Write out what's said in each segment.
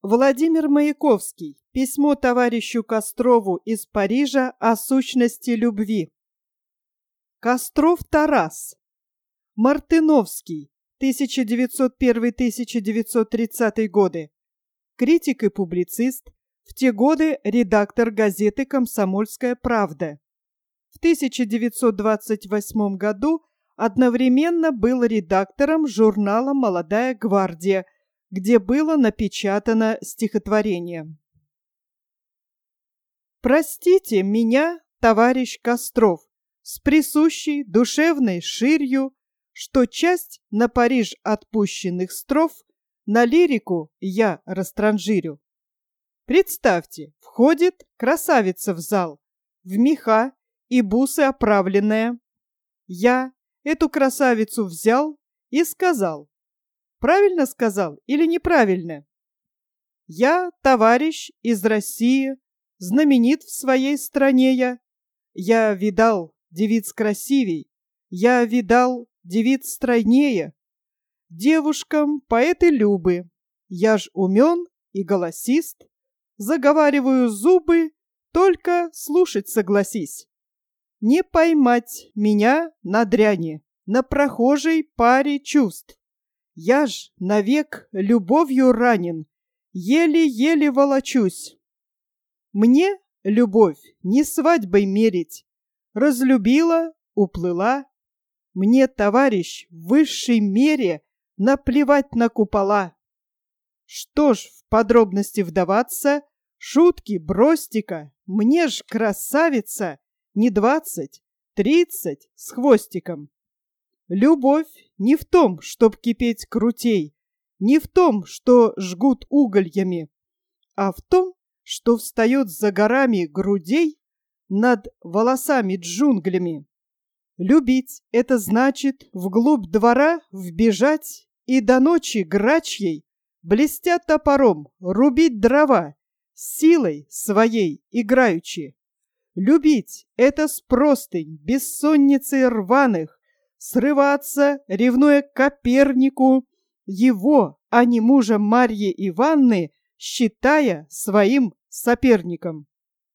Владимир Маяковский. Письмо товарищу Кострову из Парижа о сущности любви. Костров Тарас. Мартыновский. 1901-1930 годы. Критик и публицист. В те годы редактор газеты «Комсомольская правда». В 1928 году одновременно был редактором журнала «Молодая гвардия», где было напечатано стихотворение. Простите меня, товарищ Костров, с присущей душевной ширью, что часть на Париж отпущенных строф на лирику я растранжирю. Представьте, входит красавица в зал, в меха и бусы оправленная. Я эту красавицу взял и сказал. Правильно сказал или неправильно? Я, товарищ из России, знаменит в своей стране я. Я видал девиц красивей, я видал девиц стройнее. Девушкам поэты любы, я ж умен и голосист, заговариваю зубы, только слушать согласись. Не поймать меня на дряни, на прохожей паре чувств. Я ж навек любовью ранен, еле-еле волочусь. Мне любовь не свадьбой мерить, разлюбила, уплыла. Мне, товарищ, в высшей мере наплевать на купола. Что ж в подробности вдаваться, шутки бросьте-ка, мне ж красавица не 20, 30 с хвостиком. Любовь не в том, чтоб кипеть крутей, не в том, что жгут угольями, а в том, что встает за горами грудей над волосами джунглями. Любить — это значит вглубь двора вбежать и до ночи грачьей, блестя топором, рубить дрова, силой своей играючи. Любить — это с простынь, бессонницей рваных, срываться, ревнуя к Копернику, его, а не мужа Марьи Ивановны, считая своим соперником.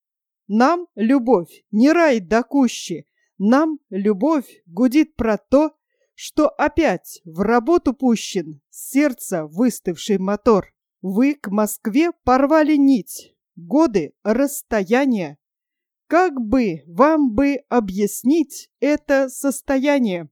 Нам любовь не рай докуще, нам любовь гудит про то, что опять в работу пущен сердца выставший мотор. Вы к Москве порвали нить, годы расстояния. Как бы вам бы объяснить это состояние?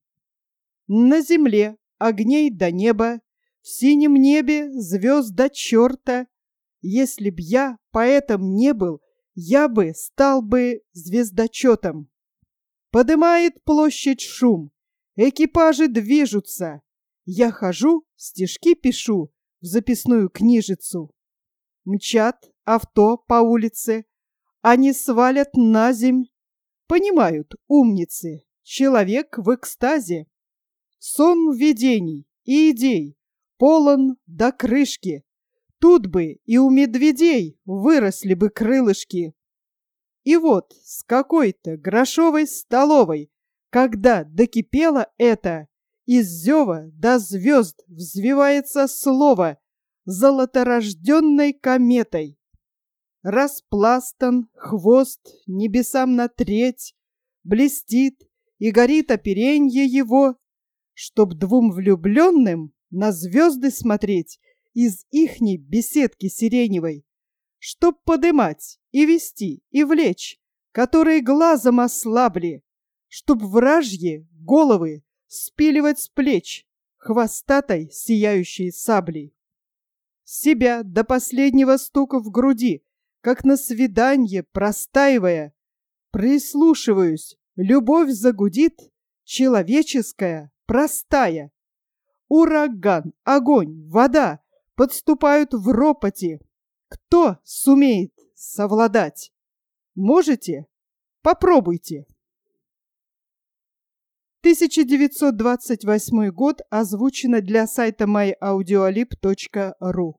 На земле огней до неба, в синем небе звезд до черта. Если б я поэтом не был, я бы стал бы звездочетом. Подымает площадь шум, экипажи движутся. Я хожу, стишки пишу в записную книжицу. Мчат авто по улице, они свалят на земь. Понимают, умницы, человек в экстазе. Сон видений и идей полон до крышки. Тут бы и у медведей выросли бы крылышки. И вот с какой-то грошовой столовой, когда докипело это, из зева до звезд взвивается слово золоторожденной кометой. Распластан хвост небесам на треть, блестит и горит оперенье его, чтоб двум влюбленным на звезды смотреть из ихней беседки сиреневой, чтоб подымать и вести и влечь, которые глазом ослабли, чтоб вражьи головы спиливать с плеч хвостатой сияющей саблей. Себя до последнего стука в груди, как на свиданье простаивая, прислушиваюсь, любовь загудит, человеческая, простая. Ураган, огонь, вода подступают в ропоте. Кто сумеет совладать? Можете? Попробуйте. 1928 год, озвучено для сайта myaudioalib.ru.